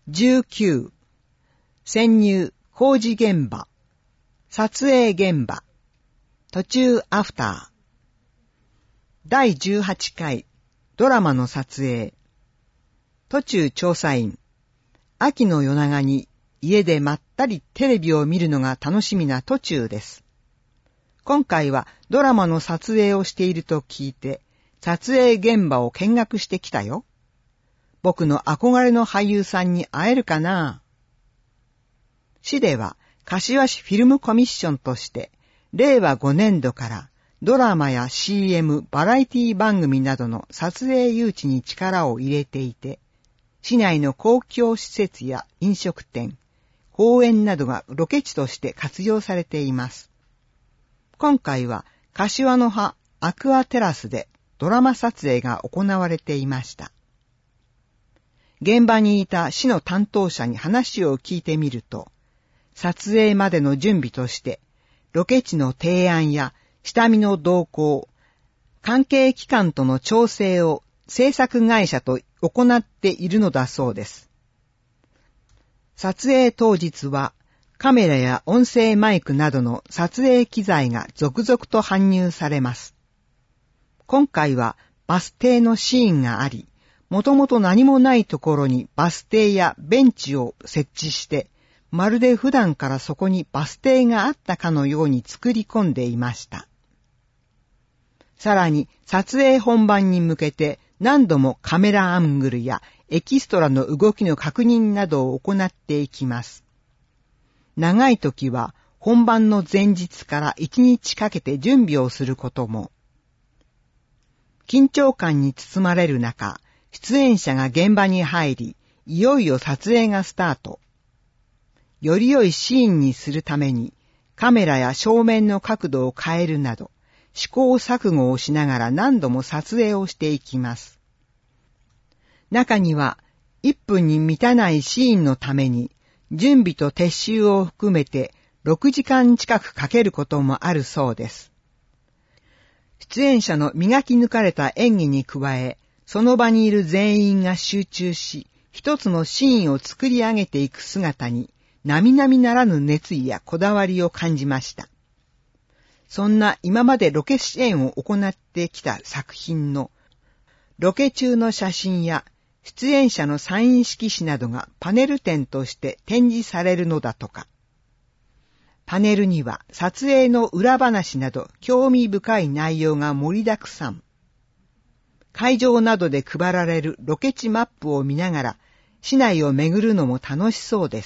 19、潜入工事現場、撮影現場、途中アフター。第18回ドラマの撮影。途中調査員。秋の夜長に家でまったりテレビを見るのが楽しみな途中です。今回はドラマの撮影をしていると聞いて、撮影現場を見学してきたよ。僕の憧れの俳優さんに会えるかな？市では柏市フィルムコミッションとして、令和5年度からドラマや CM、バラエティ番組などの撮影誘致に力を入れていて、市内の公共施設や飲食店、公園などがロケ地として活用されています。今回は柏の葉アクアテラスでドラマ撮影が行われていました。現場にいた市の担当者に話を聞いてみると、撮影までの準備として、ロケ地の提案や下見の動向、関係機関との調整を制作会社と行っているのだそうです。撮影当日は、カメラや音声マイクなどの撮影機材が続々と搬入されます。今回はバス停のシーンがあり、もともと何もないところにバス停やベンチを設置して、まるで普段からそこにバス停があったかのように作り込んでいました。さらに撮影本番に向けて何度もカメラアングルやエキストラの動きの確認などを行っていきます。長い時は本番の前日から1日かけて準備をすることも。緊張感に包まれる中、出演者が現場に入り、いよいよ撮影がスタート。より良いシーンにするために、カメラや正面の角度を変えるなど、試行錯誤をしながら何度も撮影をしていきます。中には、1分に満たないシーンのために、準備と撤収を含めて6時間近くかけることもあるそうです。出演者の磨き抜かれた演技に加え、その場にいる全員が集中し、一つのシーンを作り上げていく姿に、並々ならぬ熱意やこだわりを感じました。そんな今までロケ支援を行ってきた作品の、ロケ中の写真や出演者のサイン色紙などがパネル展として展示されるのだとか。パネルには撮影の裏話など興味深い内容が盛りだくさん。会場などで配られるロケ地マップを見ながら市内を巡るのも楽しそうです。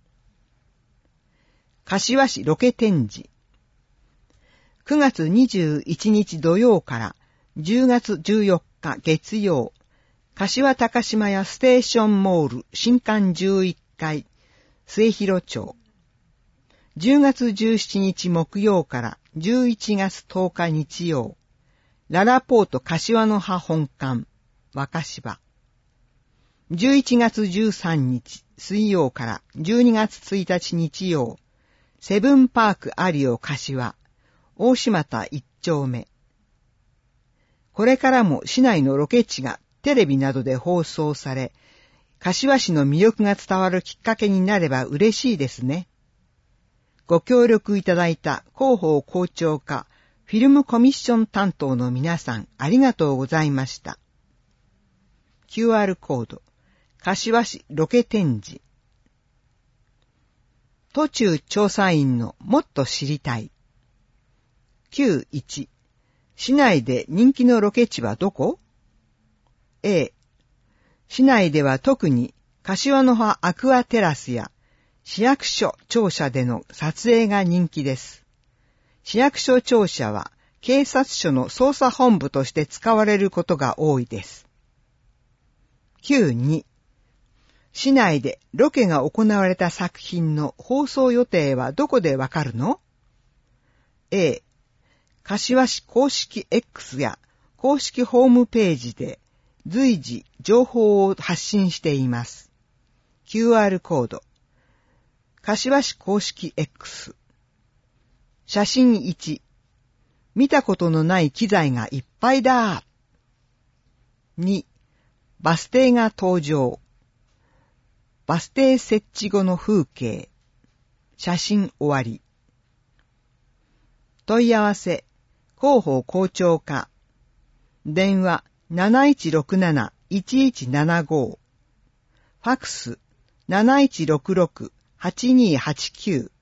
柏市ロケ展示。9月21日土曜から10月14日月曜、柏高島屋ステーションモール新館11階、末広町。10月17日木曜から11月10日日曜、ララポート柏の葉本館、若芝。11月13日水曜から12月1日日曜、セブンパークアリオ柏、大島田1丁目。これからも市内のロケ地がテレビなどで放送され、柏市の魅力が伝わるきっかけになれば嬉しいですね。ご協力いただいた広報校長課、フィルムコミッション担当の皆さんありがとうございました。QR コード、柏市ロケ展示。途中調査員のもっと知りたい。9.1 市内で人気のロケ地はどこ？ A 市内では特に柏の葉アクアテラスや市役所庁舎での撮影が人気です。市役所庁舎は警察署の捜査本部として使われることが多いです。9.2 市内でロケが行われた作品の放送予定はどこでわかるの？ A 柏市公式 X や公式ホームページで随時情報を発信しています。QR コード、柏市公式 X。写真1、見たことのない機材がいっぱいだ。2、バス停が登場。 バス停設置後の風景。写真終わり。問い合わせ、広報校長課。電話7167-1175。ファクス7166-8289。